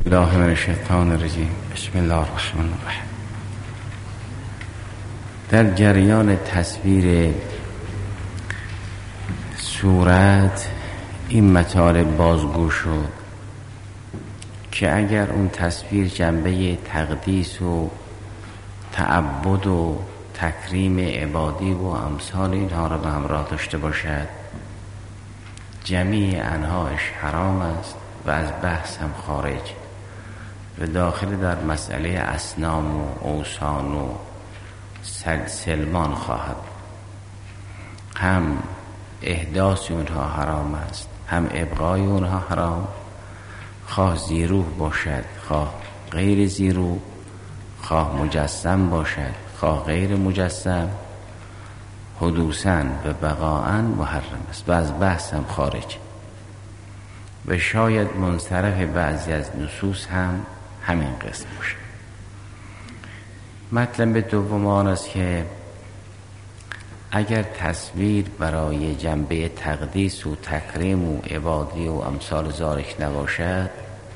الله من الشیطان الرجیم. بسم الله الرحمن الرحیم. در جریان تصویر صورت این مطالب بازگو شد که اگر اون تصویر جنبه تقدیس و تعبد و تکریم عبادی و امثال اینها را به همراه داشته باشد، جمیع انواعش حرام است و از بحث هم خارج و داخل در مسئله اصنام و اوثان و سلمان خواهد. هم احداث اونها حرام است، هم ابقای اونها حرام، خواه زیروح باشد خواه غیر زیروح، خواه مجسم باشد خواه غیر مجسم، حدوثاً و بقاءً محرم است و از بحث هم خارج و شاید منصرف بعضی از نصوص هم همین قسم باشد. مطلب دوم آن است که اگر تصویر برای جنبه تقدیس و تکریم و عبادی و امثال ذالک نباشد،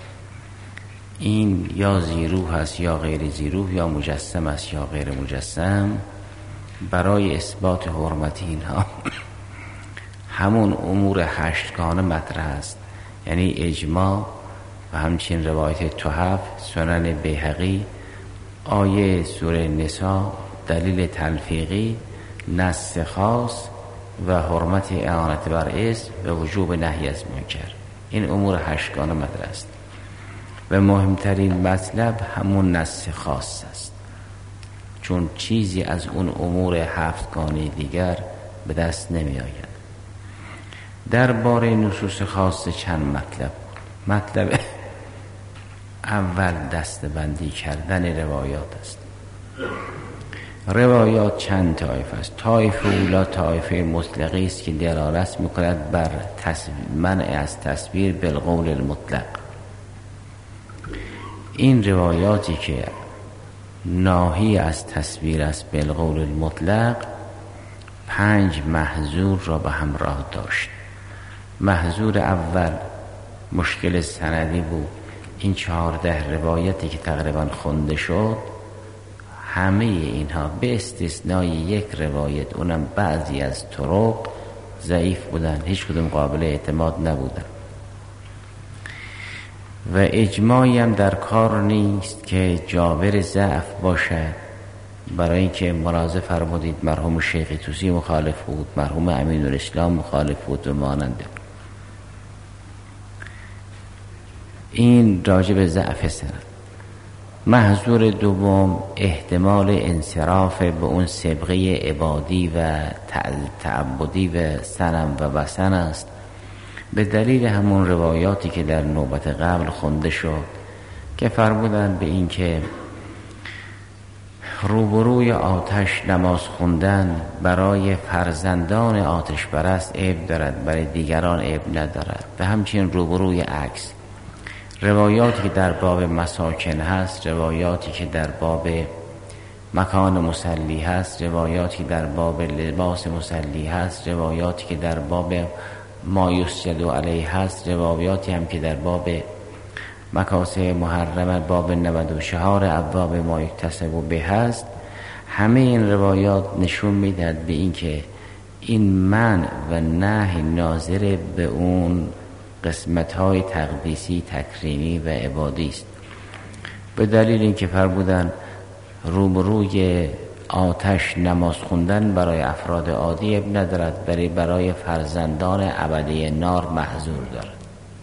این یا زیروح است یا غیر زیروح، یا مجسم است یا غیر مجسم، برای اثبات حرمت اینها همون امور هشتگانه مطرح است، یعنی اجماع و همچنین روایت تحف، سنن بیهقی، آیه سوره نساء، دلیل تلفیقی، نص خاص و حرمت اعانت بر اسم و وجوب نهی از منکر. این امور هشتگانه مطرح است و مهمترین مطلب همون نص خاص است، چون چیزی از اون امور هفتگانه دیگر به دست نمی آید. درباره نصوص خاص چند مطلب اول دسته‌بندی کردن روایات است. روایات چند طایفه است. طایفه اولا طایفه مطلقی است که دلالت می‌کند بر منع از تصویر بالقول المطلق. این روایاتی که ناهی از تصویر است بالقول المطلق 5 محظور را به همراه داشت. محظور اول مشکل سندی بود. این 14 روایتی که تقریبا خونده شد، همه اینها به استثنای یک روایت، اونم بعضی از طرق ضعیف بودن، هیچ کدوم قابل اعتماد نبودن و اجماعی هم در کار نیست که جابر ضعف باشد، برای اینکه ملاحظه فرمودید مرحوم شیخ طوسی مخالف بود، مرحوم امین‌الاسلام مخالف بود و ماننده. این راجع به ضعف سند. محظور دوم احتمال انصراف به اون سبقه عبادی و تعبدی و صنم و وثن است، به دلیل همون روایاتی که در نوبت قبل خونده شد که فرمودند به این که روبروی آتش نماز خوندن برای فرزندان آتش پرست عیب دارد، برای دیگران عیب ندارد. و همچنین روبروی عکس، روایاتی که در باب مساکن هست، روایاتی که در باب مکان مصلی هست، روایاتی که در باب لباس مصلی هست، روایاتی که در باب ما یسجد علیه هست، روایاتی هم که در باب مکاسب محرمه باب 94 ابواب ما یکتسب به هست. همه این روایات نشون میدهد به این که این منع و نهی ناظر به اون قسمت‌های تقدیسی، تکریمی و عبادی است، به دلیل اینکه فرمودن روبروی آتش نماز خوندن برای افراد عادی اب ندارد، برای فرزندان ابدی نار محظور دارد.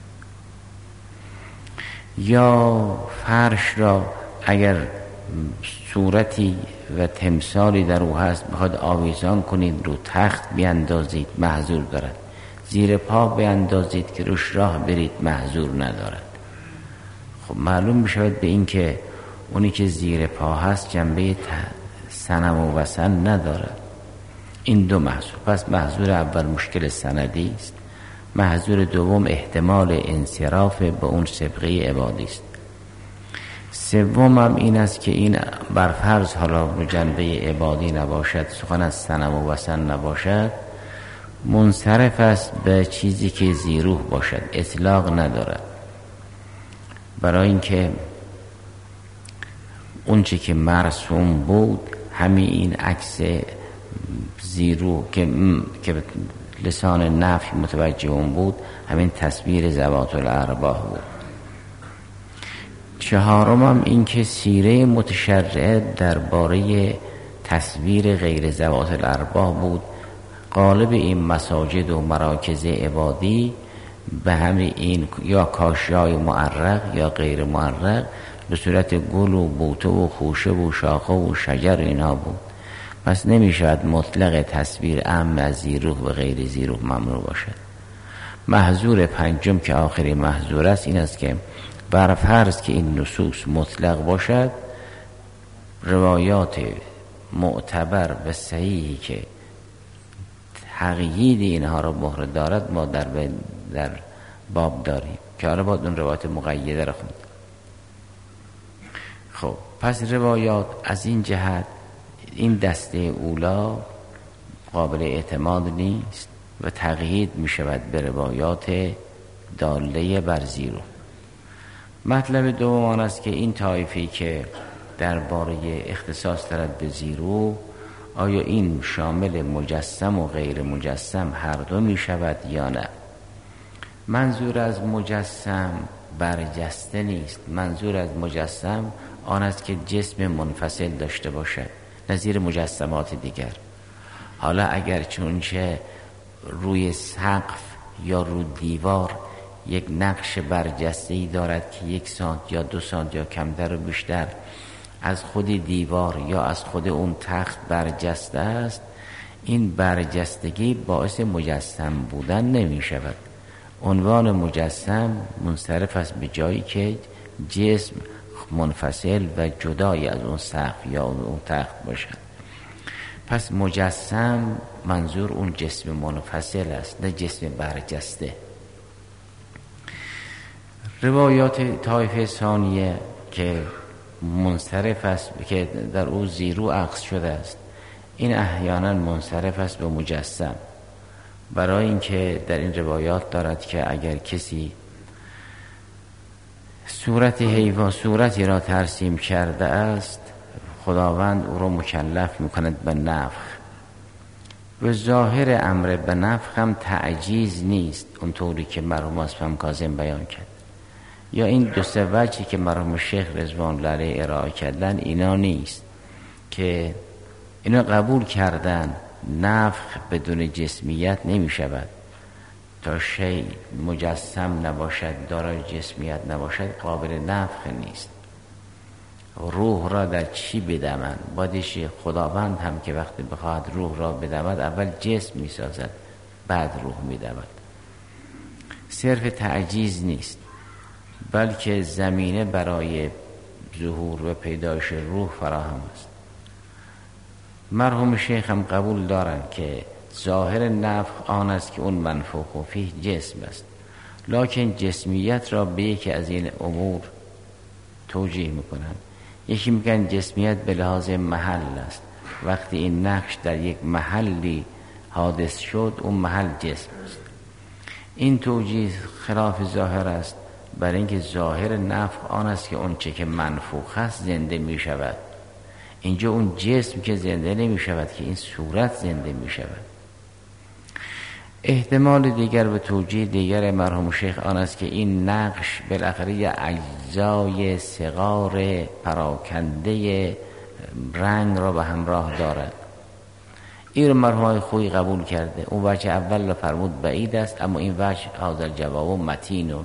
یا فرش را اگر صورتی و تمثالی در او هست بخواد آویزان کنید، رو تخت بیاندازید محظور دارد. زیر پا بیاندازید که روش راه برید محظور ندارد. خب معلوم میشود به این که اونی که زیر پا هست جنبه صنم و وثن ندارد. این دو محظور. پس محظور اول مشکل سندی است، محظور دوم احتمال انصراف به اون سبقه عبادی است. سوم هم این است که این برفرض حالا رو جنبه عبادی نباشد، سخن از صنم و وثن نباشد، منصرف است به چیزی که زیروح باشد، اطلاق ندارد. برای اینکه اون چی که مرسوم بود همین این عکس زیرو که لسان نفی متوجه اون بود، همین تصویر ذوات الارواح بود. چهارم هم این که سیره متشرعه درباره تصویر غیر ذوات الارواح بود. غالب این مساجد و مراکز عبادی به همین این یا کاشیای معرق یا غیر معرق به صورت گل و بوته و خوشه و شاخه و شجر اینا بود. پس نمیشود مطلق تصویر عام از زیروح و غیر زیروح ممنوع باشد. محظور پنجم که آخری محظور است این است که بر فرض که این نصوص مطلق باشد، روایات معتبر و صحیحی که تقیید اینها را مهر دارد ما در باب داریم که حالا باید اون روایات مقیده را خوند. خب پس روایات از این جهت این دسته اولا قابل اعتماد نیست و تقیید می شود به روایات داله بر زیرو. مطلب دوم آن است که این طایفی که درباره اختصاص دارد به زیرو، آیا این شامل مجسم و غیر مجسم هر دو می شود یا نه؟ منظور از مجسم برجسته نیست. منظور از مجسم آن است که جسم منفصل داشته باشد، نظیر مجسمات دیگر. حالا اگر چونچه روی سقف یا روی دیوار یک نقش برجسته‌ای دارد که 1 سانت یا 2 سانت یا کمتر و بیشتر از خود دیوار یا از خود اون تخت برجسته است، این برجستگی باعث مجسم بودن نمی شود. عنوان مجسم منصرف است به جایی که جسم منفصل و جدای از اون سقف یا اون تخت باشد. پس مجسم منظور اون جسم منفصل است، نه جسم برجسته. روایات طایفه ثانیه که منصرف است که در او زیرو اخذ شده است، این احیانا منصرف است به مجسم، برای اینکه در این روایات دارد که اگر کسی صورت حیوان صورتی را ترسیم کرده است، خداوند او را مکلف میکند به نفخ. و ظاهر امر به نفخ هم تعجیز نیست اونطوری که مرحوم اصفهان کاظم بیان کرد، یا این 2-3 وجهی که مرحوم شیخ رضوان الله علیه ارائه کردن اینا نیست که اینا قبول کردن نفخ بدون جسمیت نمی شود. تا شیء مجسم نباشد، دارای جسمیت نباشد، قابل نفخ نیست. روح را در چی بدمند؟ بادش خداوند هم که وقتی بخواهد روح را بدمد اول جسم می سازد بعد روح می دمد. صرف تعجیز نیست، بلکه زمینه برای ظهور و پیدایش روح فراهم است. مرحوم شیخ هم قبول دارند که ظاهر نفخ آن است که اون منفوخ و فیه جسم است، لکن جسمیت را به یکی از این امور توجیه میکنند. یکی میگن جسمیت به لحاظ محل است، وقتی این نقش در یک محلی حادث شد اون محل جسم است. این توجیه خلاف ظاهر است، برای اینکه ظاهر نفخ آن است که اون چه که منفوخ است زنده می شود. اینجا اون جسم که زنده نمی شود که این صورت زنده می شود. احتمال دیگر و توجیه دیگر مرحوم شیخ آن است که این نقش بالاخره اجزای صغار پراکنده رنگ را به همراه دارد. این رو مرحوم خویی قبول کرده. اون وجه اول را فرمود بعید است، اما این وجه حاضر جواب متینون.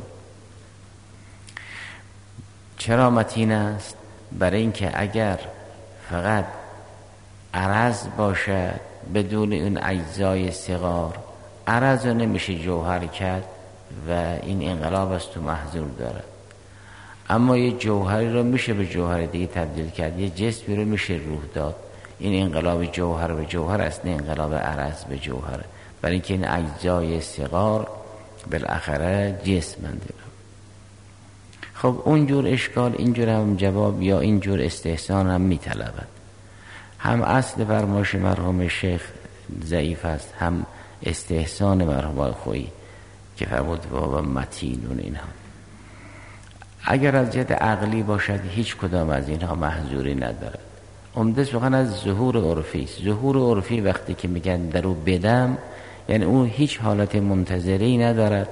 چرا متین است؟ برای اینکه اگر فقط عرض باشد بدون اون اجزای صغار، عرض رو نمیشه جوهر کرد و این انقلاب است تو محظور دارد. اما یه جوهری رو میشه به جوهر دیگه تبدیل کرد، یه جسمی رو میشه روح داد. این انقلاب جوهر به جوهر است، نه انقلاب عرض به جوهر، برای اینکه این اجزای صغار بالاخره جسمند. خب اونجور اشکال اینجور هم جواب یا اینجور استحسان هم میطلبد. هم اصل فرمایش مرحوم شیخ ضعیف است، هم استحسان مرحوم خویی که فرمود بابا متینون اینها. اگر از جهت عقلی باشد هیچ کدام از اینها محظوری ندارد. عمده سخن از ظهور عرفی است. ظهور عرفی وقتی که میگن درو بدم، یعنی اون هیچ حالت منتظری ندارد،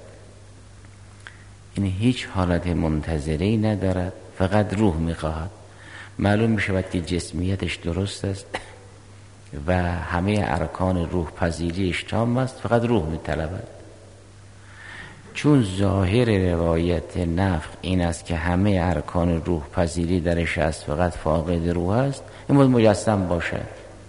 این هیچ حالت منتظری ندارد، فقط روح میخواهد. معلوم میشود که جسمیتش درست است و همه ارکان روح پذیریش تام است، فقط روح میطلبد. چون ظاهر روایت نفخ این است که همه ارکان روح پذیری درش است، فقط فاقد روح است، این باید مجسم باشد.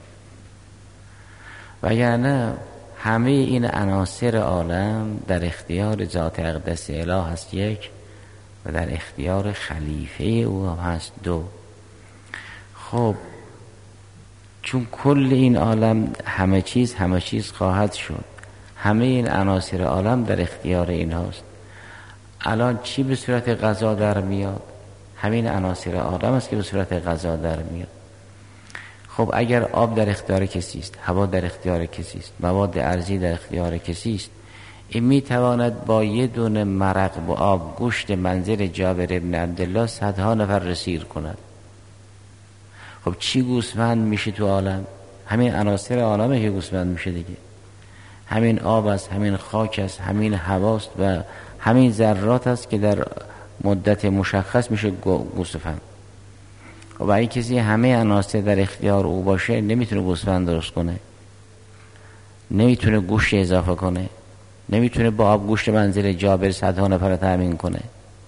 وگرنه همه این عناصر عالم در اختیار ذات اقدس اله هست یک، و در اختیار خلیفه او هست دو. خب چون کل این عالم همه چیز خواهد شد، همه این عناصر عالم در اختیار این هاست. الان چی به صورت غذا در میاد؟ همین عناصر عالم است که به صورت غذا در میاد. خب اگر آب در اختیار کسی است، هوا در اختیار کسی است، مواد ارضی در اختیار کسی است، این میتواند با یه دونه مرق با آب گوشت منزل جابر ابن عبدالله صدها نفر را سیر کند. خب چی گوسفند میشه تو عالم؟ همین عناصر عالمه که گوسفند میشه دیگه. همین آب است، همین خاک است، همین هواست و همین ذرات است که در مدت مشخص میشه گوسفند. و برای کسی همه عناصر در اختیار او باشه نمیتونه گوسفند درست کنه، نمیتونه گوشت اضافه کنه، نمیتونه با آب گوشت منزل جابر صدها نفر تامین کنه.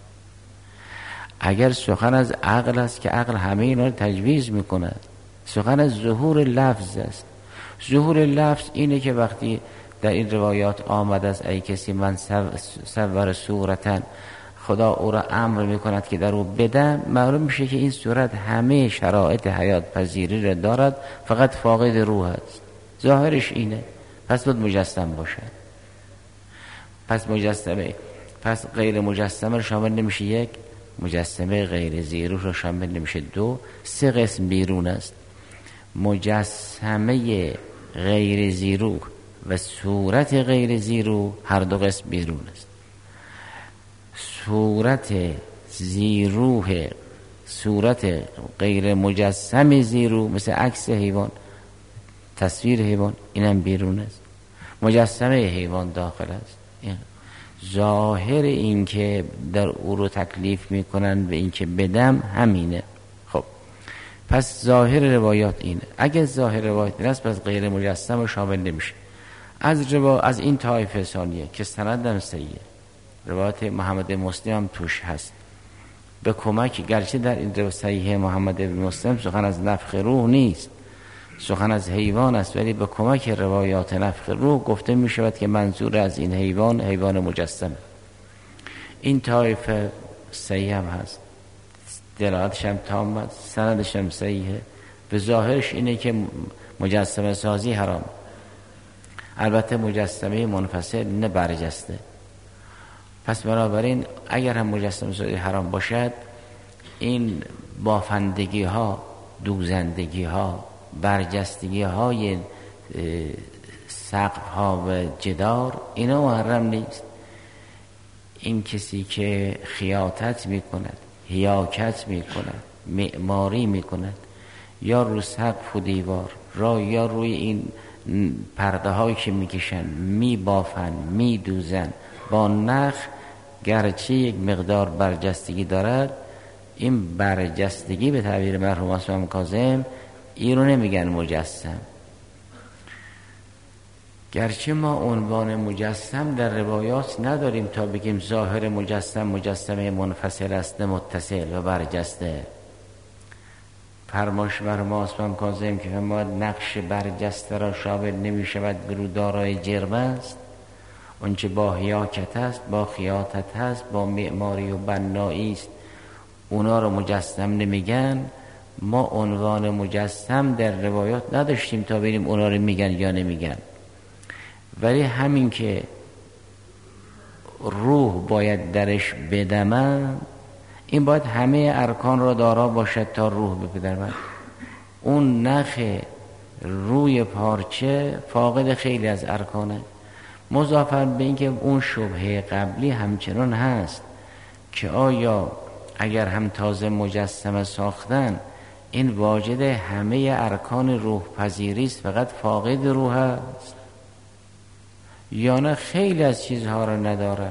اگر سخن از عقل است که عقل همه اینا رو تجویز میکنه. سخن از ظهور لفظ است. ظهور لفظ اینه که وقتی در این روایات آمد از ای کسی من صور صورتن، خدا او را امر میکند که در او بدم، معلوم میشه که این صورت همه شرایط حیات پذیری را دارد، فقط فاقد روح است. ظاهرش اینه، پس باید مجسم باشد. پس غیر مجسمه رو شامل نمیشه یک، مجسمه غیر زیروح رو شامل نمیشه دو. سه قسم بیرون است. مجسمه غیر زیروح و صورت غیر زیروح هر دو قسم بیرون است. صورت زیروح، صورت غیر مجسم زیروح مثل عکس حیوان، تصویر حیوان، اینم بیرون است. مجسمه حیوان داخل است. ظاهر این که در او رو تکلیف میکنن به این که بدم همینه. خب پس ظاهر روایات اینه. اگه ظاهر روایات این است پس غیر مجسم و شامل نمیشه. از این طایفه ثانیه که سندم صحیحه، روایت محمد مسلم هم توش هست، به کمک، گرچه در این روایت صحیح محمد مسلم سخن از نفخ روح نیست، سخن از حیوان است، ولی به کمک روایات نفخ روح گفته می شود که منظور از این حیوان مجسم. این طایفه صحیح هم هست، دلالتش هم تام است، سندش هم صحیحه. به ظاهرش اینه که مجسمه سازی حرام، البته مجسمه منفصل نه برجسته. پس بنابراین اگر هم مجسمه سازی حرام باشد، این بافندگی ها، دوزندگی ها، برجستگی های سقف ها و جدار، اینا محرم نیست. این کسی که خیاطت میکند، حیاکت میکند، معماری میکند، یا رو سقف و دیوار یا روی این پرده هایی که میکشن میبافن میدوزن با نخ، گرچه یک مقدار برجستگی دارد، این برجستگی به تعبیر مرحوم امام کاظم این رو نمیگن مجسم. گرچه ما عنوان مجسم در روایات نداریم تا بگیم ظاهر مجسمه منفصل است، متصل و برجسته. فرماش مرحوم امام کاظم که ما نقش برجسته را شامل نمی شود برو دارای جرم است، اونچه با حیاکت است، با خیاطت هست، با معماری و بنایی است، اونا رو مجسم نمیگن. ما عنوان مجسم در روایات نداشتیم تا ببینیم اونا رو میگن یا نمیگن. ولی همین که روح باید درش بدمن، این باید همه ارکان را دارا باشد تا روح بدمن. اون نخ روی پارچه فاقد خیلی از ارکانه، مضافاً به اینکه اون شبهه قبلی همچنان هست که آیا اگر هم تازه مجسمه ساختن این واجد همه ارکان روح پذیری است، فقط فاقد روح است، یا نه خیلی از چیزها را ندارد؟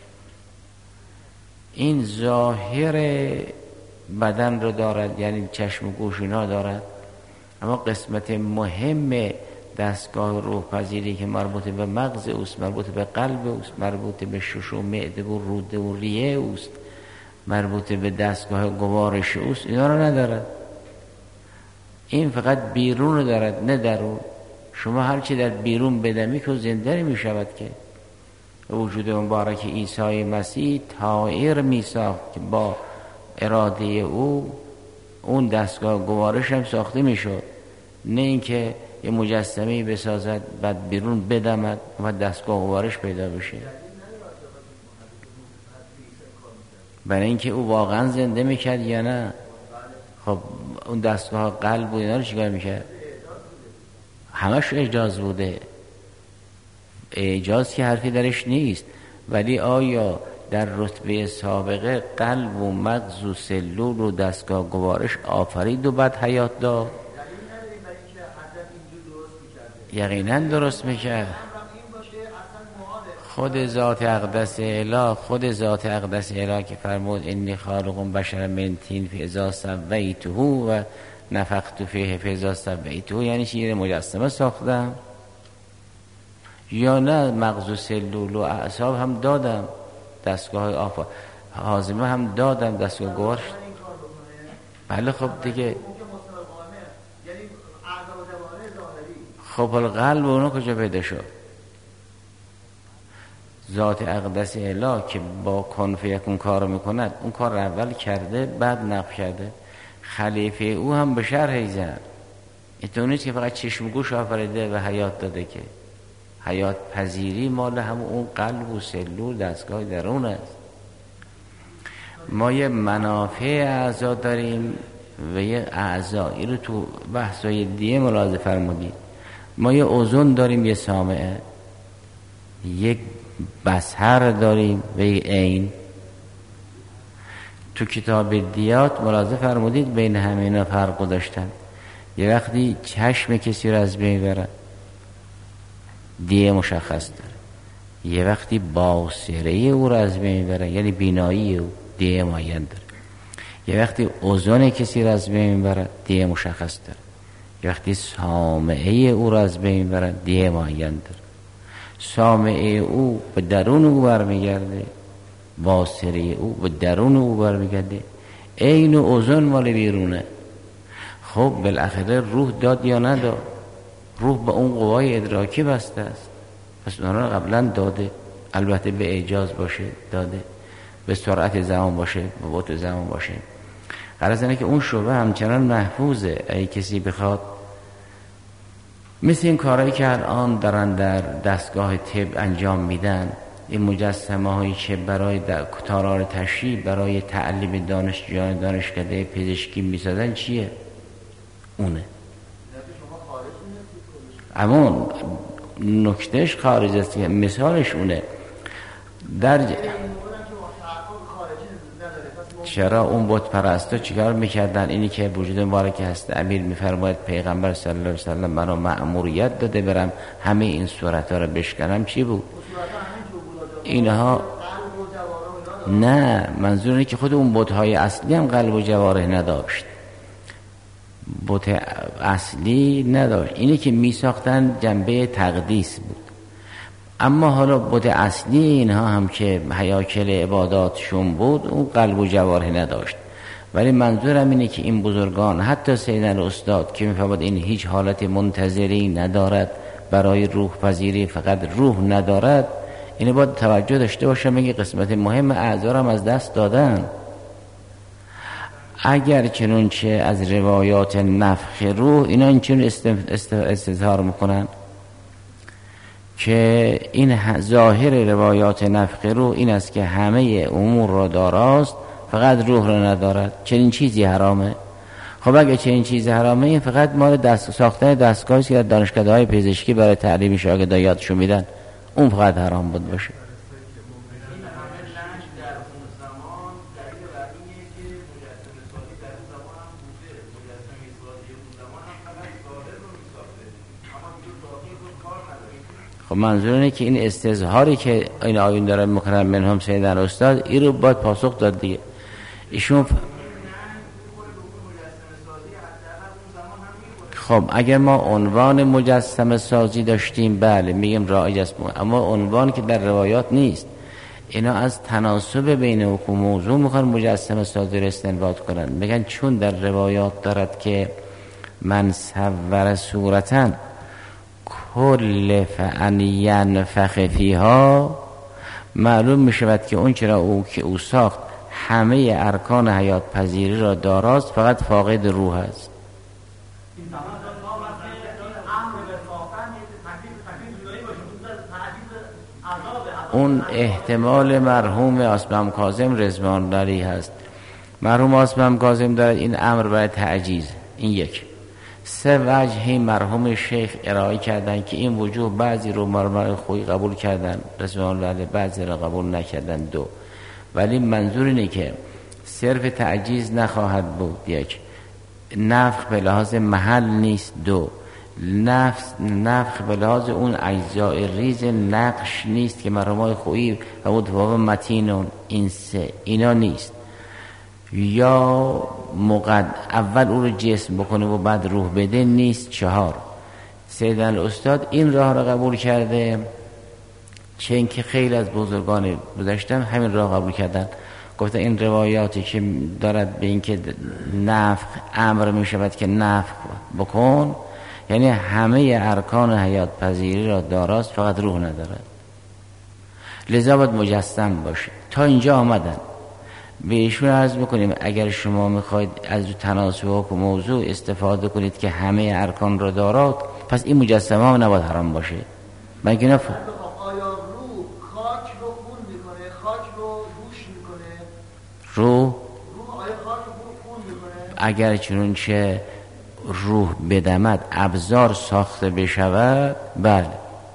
این ظاهر بدن رو دارد، یعنی چشم و گوش اینا دارد، اما قسمت مهم دستگاه روح پذیری که مربوط به مغز اوست، مربوط به قلب اوست، مربوط به شش و معده و روده و ریه اوست، مربوط به دستگاه گوارش اوست، اینا رو ندارد. این فقط بیرون رو دارد، نه درون. شما هرچی در بیرون بدمی که زنده می شود که وجود مبارک عیسی مسیح طائر می ساخت که با اراده او اون دستگاه گوارش هم ساخته می شد، نه اینکه یه مجسمه‌ای بسازد بعد بیرون بدمد و دستگاه گوارش پیدا بشه. برای اینکه او واقعا زنده میکرد یا نه؟ خب اون دستگاه قلب و اینا رو چیکار میکرد؟ همش اعجاز بوده. اعجاز که حرفی درش نیست، ولی آیا در رتبه سابقه قلب و مغز و سلول و دستگاه گوارش آفرید و بعد حیات داد؟ یقینا درست میکرد. خود ذات اقدس اله که فرمود انی خالق بشر من طین فاذا سویته و نفخت فیه فاذا سویته، یعنی چیه؟ مجسمه ساختم یا نه؟ مغز و سلول و اعصاب هم دادم، دستگاه هاضمه هم دادم، دستگاه گوارش. بله خب دیگه. خب القلب اونو کجا پیدا شد؟ ذات اقدس اله که با کن فیکون کار میکند، اون کار اول کرده بعد نقل کرده. خلیفه او هم به شرح زد. اینطور نیست که فقط چشم گوش آفریده و حیات داده، که حیات پذیری مال هم اون قلب و سلول دستگاه درون است. ما یه منافع اعضا داریم و یه اعضا، این رو تو بحثای دیگه ملاحظه فرمودید. ما یه اذن داریم، یه سامعه، یک بصر داریم و یک عین. تو کتاب دیات ملاحظه فرمودید بین همینا فرق داشتن. یه وقتی چشم کسی رو از بین برن، دیه مشخص داره. یه وقتی باصره او رو از بین برن، یعنی بینایی او، دیه معین داره. یه وقتی اذن کسی رو از بین برن، دیه مشخص داره. یه وقتی سامعه او رو از بین برن، دیه معین داره. سامعه او به درون او برمیگرده، باصره او به درون او برمیگرده، عین و اذن مال بیرونه. خب بالاخره روح داد یا نداد؟ روح به اون قوای ادراکی بسته است، پس اون رو قبلا داده، البته به اعجاز باشه داده، به سرعت زمان باشه، به بطء زمان باشه. غرض اینه که اون شعبه همچنان محفوظه. ای کسی بخواد مثل این کارهایی که الان دارن در دستگاه طب انجام میدن، این مجسمه هایی که برای تالار تشریح برای تعلیم دانشجویان دانشکده پزشکی میسازن، چیه؟ اونه. اما نکتهش خارج است، مثالش اونه. چرا اون بت پرستا چیکار میکردن؟ اینی که وجود مبارک هست امیر میفرماید پیغمبر صلی الله علیه و سلم منو مأموریت داده برم همه این صورت‌ها رو بشکنم، چی بود؟ اینها نه، منظور اینه که خود اون بت‌های اصلی هم قلب و جوارح نداشت. بت اصلی نداشت. اینی که میساختن جنبه تقدیس بود. اما حالا بت اصلی اینها هم که هیاکل عباداتشون بود، اون قلب و جوارح نداشت. ولی منظورم اینه که این بزرگان، حتی سیدن استاد که میفهمد این هیچ حالت منتظری ندارد برای روح پذیری، فقط روح ندارد، اینه باید توجه داشته باشه. میگه قسمت مهم اعضا هم از دست دادن. اگر چنانچه از روایات نفخ روح اینا اینچون استظهار میکنن که این ظاهر روایات نفخ روح این است که همه امور را داراست، فقط روح را ندارد. چنین چیزی حرامه. خب اگه چنین چیزی حرامه، این فقط مال ساختن دستگاهی که دانشکده‌های پزشکی برای تعلیم شاگردان یادشون میدن، اون فقط حرام بود باشه. خب منظور اینه که این استظهاری که این آیون داره میکنن منهم سیدن استاد، این رو باید پاسخ داد دیگه. ایشون خب اگر ما عنوان مجسمه سازی داشتیم بله میگیم رایج است، اما عنوان که در روایات نیست. اینا از تناسب بین حکم موضوع میخوان مجسمه سازی رو استنباط کنن، میگن چون در روایات دارد که من صور صورتن کل فعن ینفخ فیها، معلوم میشود که اون چرا او ساخت همه ارکان حیات پذیری را داراست، فقط فاقد روح است. اون احتمال مرحوم آسمم کاظم رضوان الله هست. مرحوم آسمم کاظم دارد این امر برای تعجیز. این یک. سه وجهی مرحوم شیخ ارائه کردن که این وجوه بعضی رو مرمر خویی قبول کردن رضوان الله، بعضی رو قبول نکردن. دو، ولی منظور اینه که صرف تعجیز نخواهد بود. یک، نفخ به لحاظ محل نیست. دو، نفخ به لحاظ اون اجزاء ریز نقش نیست که مرحوم خویی و متفاوت متینون، این سه اینا نیست. یا اول او رو جسم بکنه و بعد روح بده نیست. چهار، سیدن الاستاد این راه را قبول کرده، چه اینکه خیلی از بزرگان گذشتن همین راه قبول کردن، گفته این روایاتی که دارد به این که نفخ امر می شود که نفخ بکن، یعنی همه ارکان حیات پذیری را داراست، فقط روح ندارد، لذا باید مجسم باشه. تا اینجا آمدن. به ایشون عرض بکنیم اگر شما میخواید از تناسب و موضوع استفاده کنید که همه ارکان را دارد، پس این مجسمه هم نباید حرام باشه. مگه نه آیا روح خاک رو خون میکنه، خاک رو گوش میکنه؟ روح آیا خاک رو خون میکنه؟ اگر چنانچه روح بدمد ابزار ساخته بشود بله.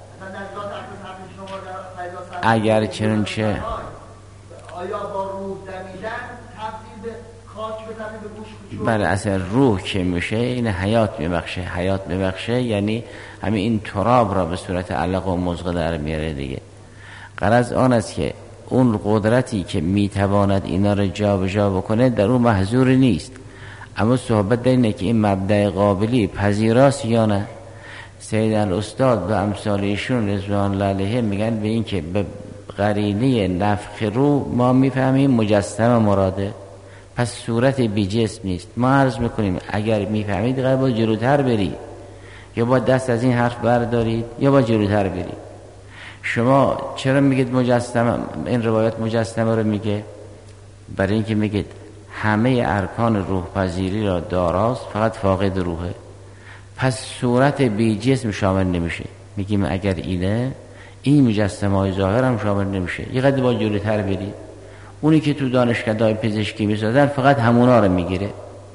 اگر چنانچه آیا با روح دمیدن تبدیل به خاک به تبدیل به گوش؟ بله، اصلا روح که میشه این حیات میبخشه. حیات میبخشه یعنی همین این تراب را به صورت علق و مزغه در میاره دیگه. غرض آن است که اون قدرتی که میتواند اینا را جا به جا بکنه در اون محظور نیست، اما صحبت در اینه که این مبدأ قابلی پذیراست یا نه. سیدن الاستاد و امثال ایشون رضوان الله علیه میگن به این که به قرینه نفخ روح ما میفهمیم مجسم مراده، پس صورت بی جسم نیست. ما عرض میکنیم اگر میفهمید قرار باید جلوتر برید، یا باید دست از این حرف بردارید یا باید جلوتر برید. شما چرا میگید مجسم؟ این روایت مجسمه رو میگه برای اینکه میگید همه ارکان روح پذیری را داراست، فقط فاقد روحه، پس صورت بی جسم شامل نمیشه. میگیم اگر اینه این مجسمه های ظاهر هم شامل نمیشه. یه قدر با جلوتر برید. اونی که تو دانشکده‌های پزشکی میسازن فقط همونا رو میگیره.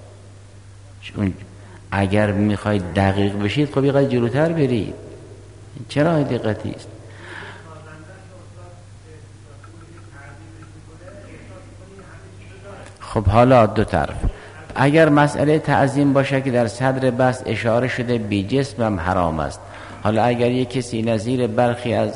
اگر میخواید دقیق بشید خب یه قدر جلوتر برید. چرا دقتی است؟ خب حالا دو طرف. اگر مسئله تعظیم باشه که در صدر بحث اشاره شده بی جسم هم حرام است. حالا اگر یک کسی نظیر برخی از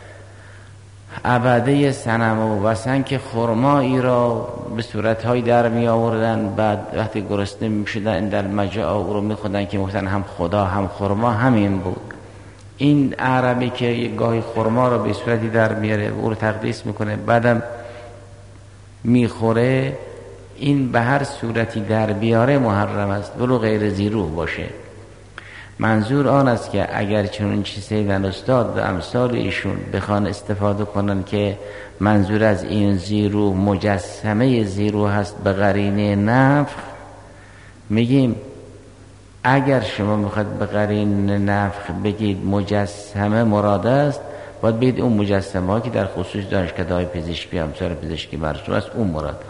عبده صنم و وسنگ خرمایی را به صورتهای در می آوردن، بعد وقتی گرسنه می شدن در مجاعه او رو می خودن که محسن هم خدا هم خرما همین بود. این عربی که گاهی خرما را به صورتی در میاره او رو تقدیس میکنه بعدم میخوره، این به هر صورتی در بیاره محرم است ولو غیر زیروح باشه. منظور آن است که اگر چنین چیزی سیدن استاد و امثال ایشون بخوان استفاده کنن که منظور از این زیروح مجسمه زیروح هست به قرینه نفخ، میگیم اگر شما میخواد به قرینه نفخ بگید مجسمه مراد است، باید بگید اون مجسمه ها که در خصوص دانشکده‌های پزشکی امثال پزشکی مرسوم است اون مراد.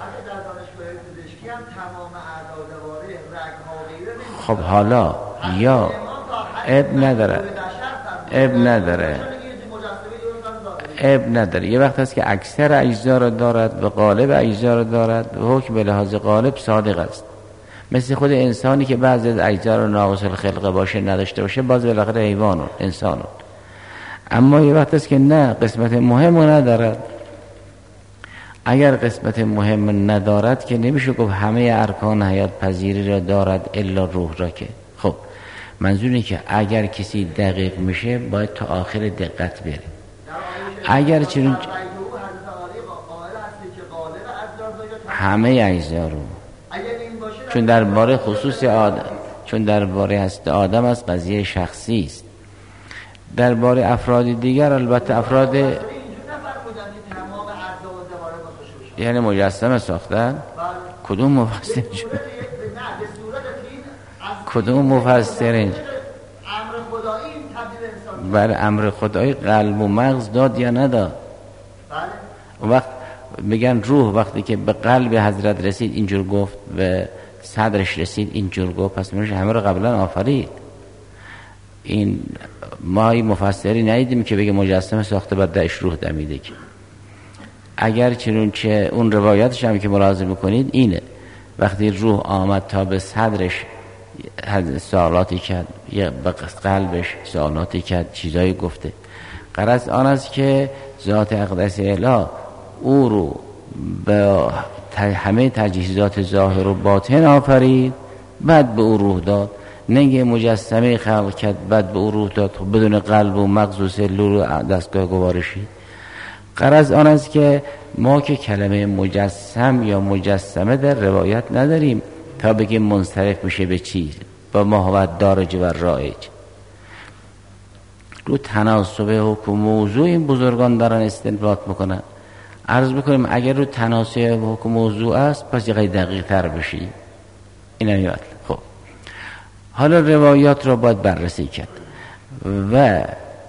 خب حالا یا اب نداره یه وقت هست که اکثر اجزا را دارد و غالب اجزا را دارد و حکم به لحاظ غالب صادق است. مثل خود انسانی که بعضی از اجزا را ناقص الخلقه باشه نداشته باشه، باز بالاخره حیوانون انسانون. اما یه وقت است که نه، قسمت مهم ندارد. اگر قسمت مهم ندارد که نمیشه گفت همه ارکان حیات پذیری را دارد الا روح را. که خب منظور اینه که اگر کسی دقیق میشه باید تا آخر دقت بره. اگر چون همه اجزا رو، چون درباره خصوص آدم، چون درباره هست آدم از قضیه شخصی است. درباره افراد دیگر البته افراد یعنی مجسمه ساختن. کدوم مفسر کدوم مفسر اینجا بله امر خدایی قلب و مغز داد یا نداد؟ وقت میگن روح وقتی که به قلب حضرت رسید اینجور گفت، به صدرش رسید اینجور گفت، پس میشه همه رو قبلا آفرید. این ما مفسری ندیدیم که بگه مجسمه ساخته بعد درش روح دمیده. که اگر چنونچه اون روایتش هم که ملاحظه بکنید اینه، وقتی روح آمد تا به صدرش سوالاتی کرد یا به قلبش سوالاتی کرد، چیزایی گفته. غرض آن است که ذات اقدس اله او رو به همه تجهیزات ظاهر و باطن آفرید، بعد به او روح داد. نگه مجسمه خلق کرد بعد به او روح داد بدون قلب و مغز و سلول و دستگاه گوارشی. غرض آن است که ما که کلمه مجسم یا مجسمه در روایت نداریم تا بگیم منصرف میشه به چیز با محوت دارج و رایج. رو تناسب حکم موضوع این بزرگان دارن استنباط میکنن. عرض بکنیم اگر رو تناسب حکم موضوع است پس یه دقیق تر بشی. این هم خب حالا روایات را باید بررسی کرد و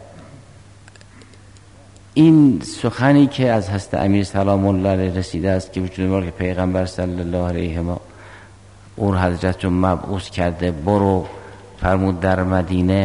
این سخنی که از حضرت امیر سلام الله علیه رسیده است که وجود ما که پیغمبر صلی الله علیه و اون حضرت رو مبعوث کرده، برو فرمود در مدینه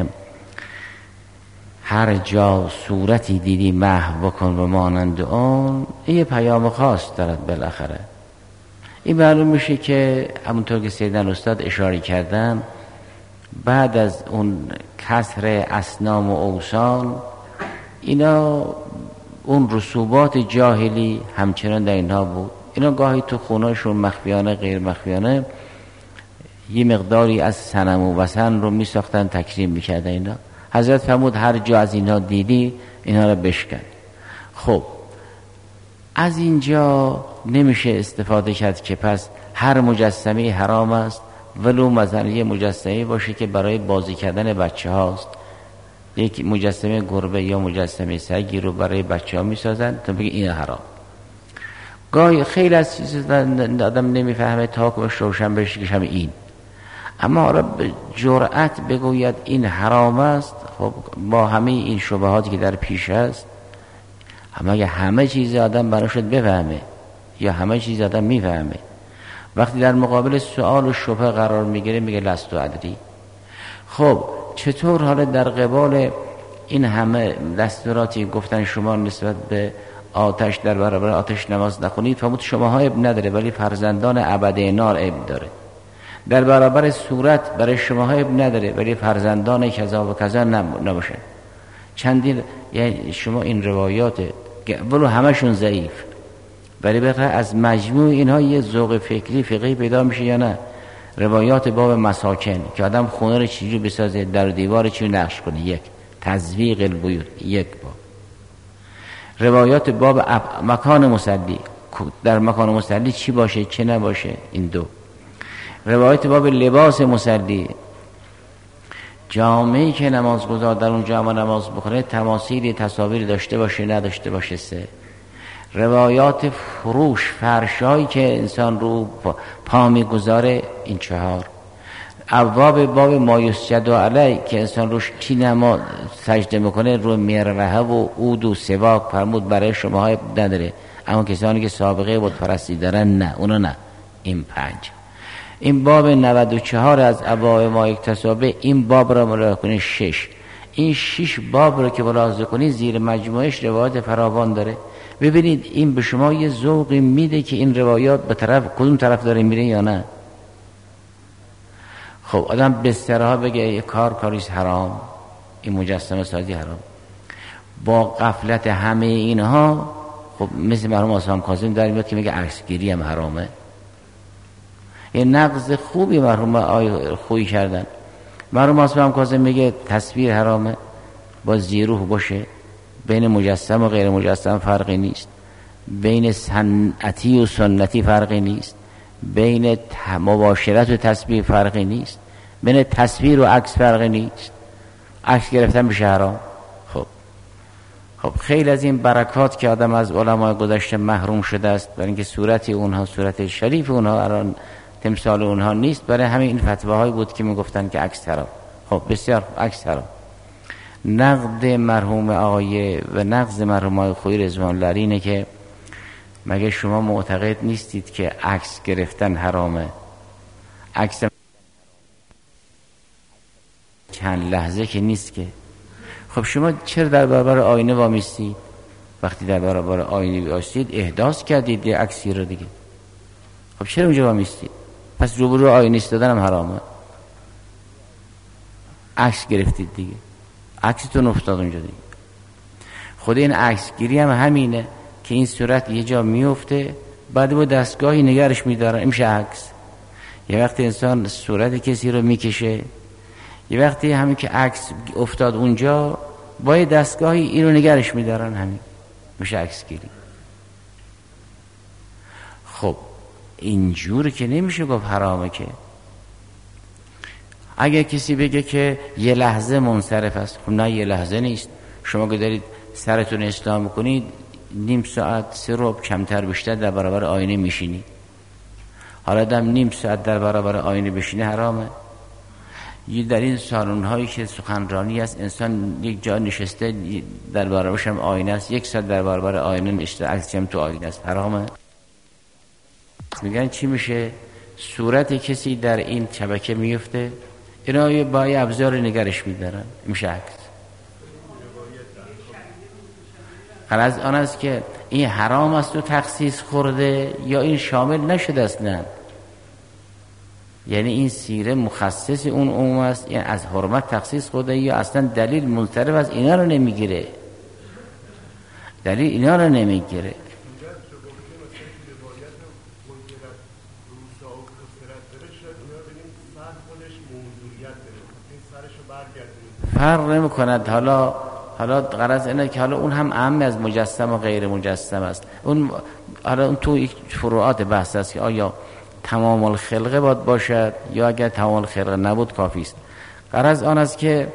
هر جا صورتی دیدی محو بکن و مانند اون. این پیام خاص دارد. بالاخره این معلوم میشه که همونطور که سیدن استاد اشاره کردن بعد از اون کسر اصنام و اوثان اینا اون رسوبات جاهلی همچنان در اینها بود. اینا گاهی تو خونهشون مخفیانه غیر مخفیانه یه مقداری از صنم و وثن رو می ساختن تکریم می کردن. اینا حضرت فرمود هر جا از اینها دیدی اینها رو بشکن. خب از اینجا نمیشه استفاده کرد که پس هر مجسمه حرام است، ولو مثلا یه مجسمه باشه که برای بازی کردن بچه هاست، یک مجسمه گربه یا مجسمه سگی رو برای بچه ها می سازن تا بگه این حرام. گاهی خیلی از چیزا آدم نمیفهمه تا حکمش روشن بشه که همه این، اما حالا به جرأت بگوید این حرام است. خب با همه این شبهاتی که در پیش است، اما اگه همه چیز آدم براشد بفهمه یا همه چیز آدم میفهمه، وقتی در مقابل سوال و شبه قرار میگیره میگه لست و ادری. خب چطور حالا در قبال این همه دستوراتی گفتن شما نسبت به آتش در برابر آتش نماز نخونید، فرمود شماها عیب نداره ولی فرزندان ابدی نار عیب داره. در برابر صورت برای شماها عیب نداره ولی فرزندان کذا و کذا نباشه. چندین یعنی شما این روایات ولو همشون ضعیف ولی بخاطر از مجموع اینها یه ذوق فکری فقهی پیدا میشه یا نه. روایات باب مساکن که آدم خونه رو چجوری بسازه، در دیوار چجوری نقش کنه، یک تزویق البیوت، یک باب. روایات باب مکان مصلی، در مکان مصلی چی باشه چه نباشه، این دو. روایت باب لباس مصلی، جامعه‌ای که نمازگزار در اون جامعه نماز بخونه تماثیلی تصاویری داشته باشه نداشته باشه، سه. روایات فروش فرشایی که انسان رو پا میگذاره، این چهار. ابواب باب مایسجد علی که انسان روش چی نما سجده میکنه، رو میرهه و عود و سواک، فرمود برای شماها نداره، اما کسانی که سابقه بت پرستی دارن نه، اونا نه. این 5. این باب 94 از ابواب ما اکتسابه، این باب را ملاحظه کنید 6. این 6 باب رو که ملاحظه کنید زیر مجموعش روایات فراوان داره. ببینید این به شما یه ذوقی میده که این روایات به طرف کدوم طرف داره میره یا نه. خب آدم به استراحه بگه یه کاریست حرام، این مجسمه سازی حرام، با غفلت همه اینها، خب مثل مرحوم آسام کاظم در میاد که میگه عکسگیری هم حرامه. این نقض خوبی مرحوم خویی کردن. مرحوم آسام کاظم میگه تصویر حرامه، با زیروح باشه، بین مجسم و غیر مجسم فرقی نیست، بین صنعتی و سنتی فرقی نیست، بین مباشرت و تسبیح فرقی نیست، بین تصویر و عکس فرقی نیست، عکس گرفتن میشه حرام. خب خیلی از این برکات که آدم از علمای گذشته محروم شده است، برای اینکه صورتی اونها، صورت شریف اونها الان تمثال اونها نیست، برای همین این فتواهایی بود که میگفتن که عکس حرام. خب بسیار عکس حرام. نقد مرحوم آقای و نقض مرحوم آقای خویی رضوان الله علیه اینه که مگه شما معتقد نیستید که عکس گرفتن حرامه؟ عکس چند لحظه که نیست که. خب شما چرا در برابر آینه وامیستید؟ وقتی در برابر آینه وایسید احداث کردید یه عکسی رو دیگه. خب چرا اونجا وامیستید؟ پس روبرو آینه ایستادن هم حرامه. عکس گرفتید دیگه، عکستون افتاد اونجا دیگه. خود این عکس گیری هم همینه که این صورت یه جا میفته، بعد با دستگاهی نگرش میدارن، این میشه عکس. یه وقتی انسان صورت کسی رو میکشه، یه وقتی همین که عکس افتاد اونجا با یه دستگاهی این رو نگرش میدارن، همین میشه عکس گیری. خب اینجور که نمیشه گفت حرامه که. اگه کسی بگه که یه لحظه منصرف است، خب نه یه لحظه نیست. شما که دارید سرتون اصلاح میکنید، نیم ساعت 3 ربع کمتر بیشتر در برابر آینه میشینی. حالا دم نیم ساعت در برابر آینه بشینه حرامه؟ یه در این سالن هایی که سخنرانی است، انسان یک جا نشسته در برابرش هم آینه است، 1 ساعت در برابر آینه نشسته، عکسش هم تو آینه است، حرامه؟ میگن چی میشه؟ صورت کسی در این شبکه میفته، اینا با یه ابزار نگرش میدارن، میشه عکس. غرض آن است که این حرام است و تخصیص خورده یا این شامل نشده اصلا. یعنی این سیره مخصص اون عموم است، یعنی از حرمت تخصیص خورده یا اصلا دلیل منصرف از اینا رو نمیگیره، دلیل اینا رو نمیگیره. فرق نمی کند. حالا غرض اینه که حالا اون هم اهم از مجسم و غیر مجسم است. حالا اون تو فروعات بحث است که آیا تمام الخلقه باید باشد یا اگر تمام الخلقه نبود کافی است. غرض آن است که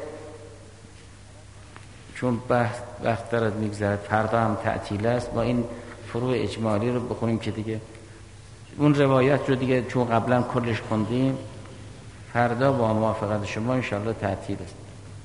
چون وقت دارد میگذرد، فردا هم تعطیل است، با این فروع اجمالی رو بخونیم که دیگه اون روایت رو دیگه چون قبلا کلش خوندیم، فردا با موافقت شما انشاءالله تعطیل است.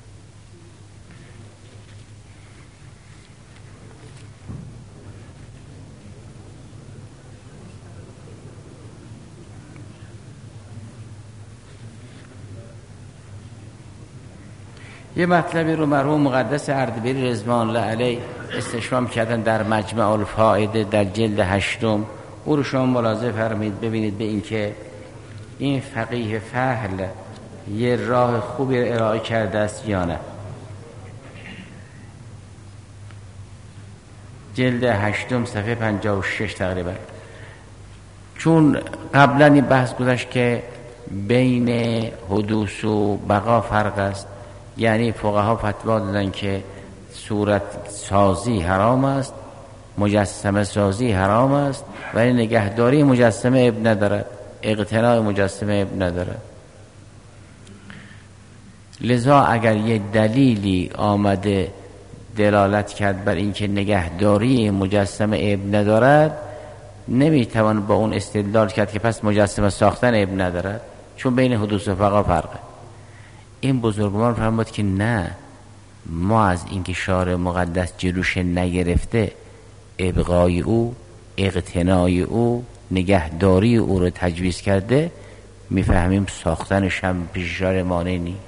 یه مطلبی رو مرحوم مقدس اردبیلی رضوان الله علیه استشمام کردن در مجمع الفائده در جلد 8، او رو شما ملاحظه فرمایید ببینید به این که این فقیه فحل یه راه خوبی رو ارائه کرده است یا نه. جلد 8 صفحه 56 تقریبا. چون قبلا این بحث گذاشت که بین حدوث و بقا فرق است، یعنی فقها فتوا دادن که صورت سازی حرام است، مجسمه سازی حرام است، ولی نگهداری مجسمه اب ندارد، اقتناع مجسمه اب ندارد. لذا اگر یه دلیلی آمده دلالت کرد بر اینکه نگهداری مجسمه اب ندارد، نمیتوان با اون استدلال کرد که پس مجسمه ساختن اب ندارد، چون بین حدوث و بقا فرقه. این بزرگوار فرمود که نه، ما از اینکه شارع مقدس جلوش نگرفته ابقای او، اقتنای او، نگهداری او رو تجویز کرده، میفهمیم ساختنش هم پیش شارع مانع نیست.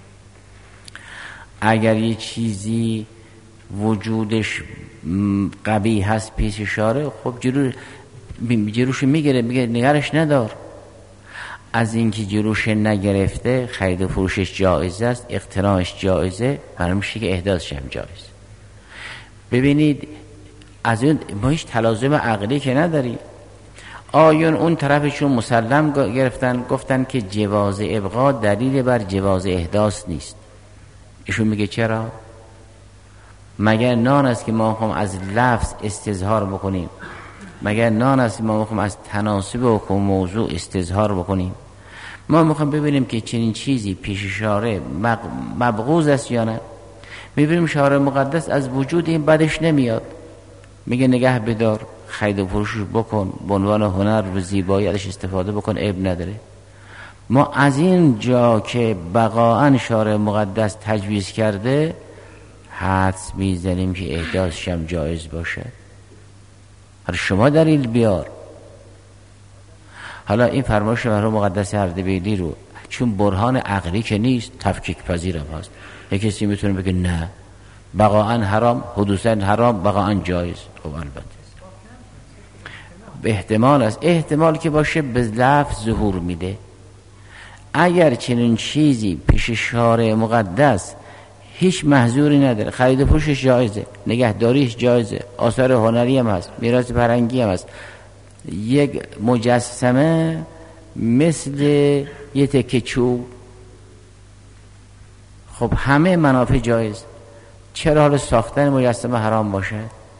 اگر یه چیزی وجودش قبیح هست پیش شارع، خب جلوش میگیره، میگه نگرش ندار. از اینکه جلوش نگرفته خرید و فروشش جایز است، اقتناعش جایزه، برای میشه که احداثش هم جایز. ببینید از اون ما هیچ تلازم عقلی که نداری. آیون اون طرفشون مسلم گرفتن، گفتن که جواز ابقا دلیل بر جواز احداث نیست. ایشون میگه چرا؟ مگر نان است که ما میخوام از لفظ استظهار بکنیم؟ مگر نان است که ما میخوام از تناسب و موضوع استظهار بکنیم؟ ما میخوام ببینیم که چنین چیزی پیش شارع مبغوض است یا نه. میبینیم شارع مقدس از وجود این بدش نمیاد، میگه نگه بدار، خرید و فروش بکن، به عنوان هنر و زیبایی ازش استفاده بکن، عیب نداره. ما از این جا که بقاءً شارع مقدس تجویز کرده حدس میزنیم که احداثش هم جایز باشه. حالا شما دلیل بیار. حالا این فرمایش مرحوم مقدس اردبیلی رو چون برهان عقلی که نیست تفکیک پذیرم هست. یک کسی میتونه بگه نه بقاءً حرام، حدوثاً حرام، بقاءً جایز. خب البته به احتمال است، احتمال که باشه به لفظ ظهور میده. اگر چنین چیزی پیش شارع مقدس هیچ محظوری نداره، خرید و فروشش جایزه، نگهداریش جایزه، آثار هنری هم هست، میراث فرهنگی هم هست. یک مجسمه مثل یه تکه چوب، خب همه منافع جایز، چرا حالا ساختن مجسمه حرام باشه؟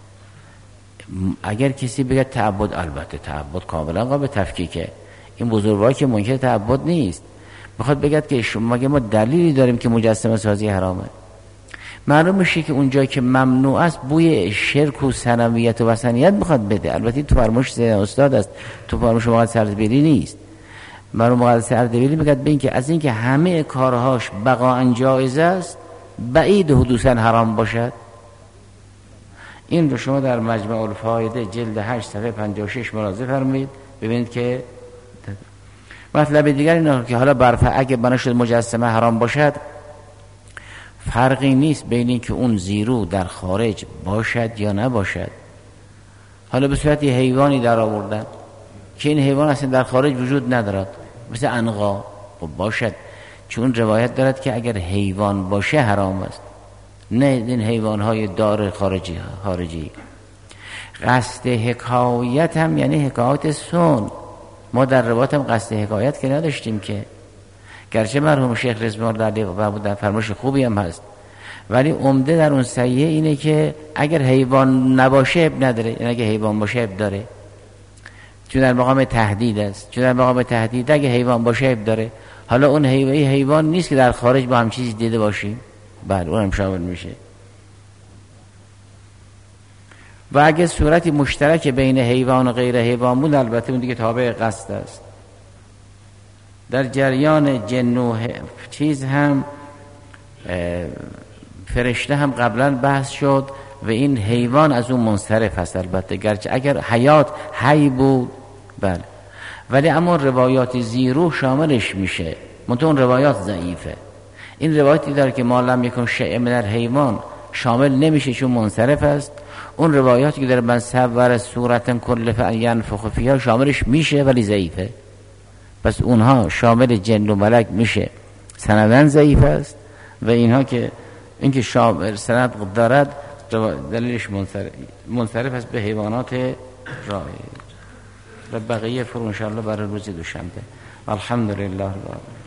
اگر کسی بگه تعبد، البته تعبد کاملا قابل تفکیکه، این بزرگوار که منکر تعبد نیست، میخواد بگه که شما ما دلیلی داریم که مجسمه سازی حرامه. معلوم میشه که اونجا که ممنوع است بوی شرک و صنمیت و وثنیت میخواد بده. البته تو فرمایش استاد است، تو فرمایش مقدس اردبیلی نیست. مرحوم مقدس اردبیلی میگه به این که از این که همه کارهاش بقاءً جایز است بعید حدوثاً حرام باشد. این رو شما در مجمع الفایده جلد 8 صفحه 56 ملاحظه فرمایید، ببینید که مطلب دیگر اینه که حالا برفع اگه بنا شد مجسمه حرام باشد، فرقی نیست بین این که اون زیرو در خارج باشد یا نباشد. حالا به صورت یه حیوانی در آوردن که این حیوان اصلا در خارج وجود ندارد، مثل عنقا، خب باشد، چون روایت دارد که اگر حیوان باشه حرام است، نه این حیوانهای دار خارجی. قصد حکایت هم یعنی حکایت سن. ما در روایت هم قصد حکایت که نداشتیم که، گرچه مرحوم شیخ رضوان الله در فرمایش خوبی هم هست، ولی عمده در اون صحیحه اینه که اگر حیوان نباشه اب نداره، یعنی اگر حیوان باشه اب داره، چون در مقام تهدید است. چون در مقام تهدید اگه حیوان باشه اب داره. حالا اون حیوان نیست که در خارج با هم چیزی دیده باشیم، بله اونم شامل میشه. و اگه صورتی مشترک بین حیوان و غیر حیوان بود، البته اون دیگه تابع قصد است. در جریان جن و چیز هم فرشته هم قبلا بحث شد و این حیوان از اون منصرف هست. البته گرچه اگر حیات حی بود بله، ولی اما روایات زیرو شاملش میشه، منتها اون روایات ضعیفه. این روایتی داره که ما لم یکن شیء من الحیوان شامل نمیشه چون منصرف است. اون روایاتی که داره من صور صورتن کلف ان ینفخ فیها شاملش میشه ولی ضعیفه. پس اونها شامل جن و ملک میشه، سندن ضعیف است، و اینها که اینکه شامل سند دارد دلیلش منصرف است به حیوانات رای. و بقیه فرو انشاءالله برای روز دوشنبه. الحمدلله.